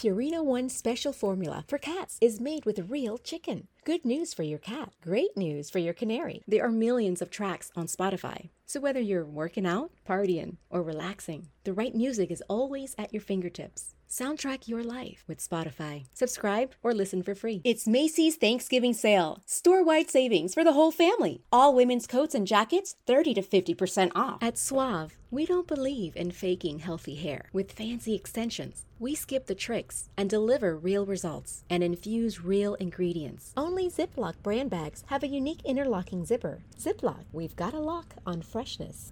Purina One special formula for cats is made with real chicken. Good news for your cat, great news for your canary. There are millions of tracks on Spotify. So whether you're working out, partying, or relaxing, the right music is always at your fingertips. Soundtrack your life with Spotify. Subscribe or listen for free. It's Macy's Thanksgiving sale. Store-wide savings for the whole family. All women's coats and jackets, 30 to 50% off. At Suave, we don't believe in faking healthy hair with fancy extensions. We skip the tricks and deliver real results and infuse real ingredients. Only Ziploc brand bags have a unique interlocking zipper. Ziploc, we've got a lock on freshness.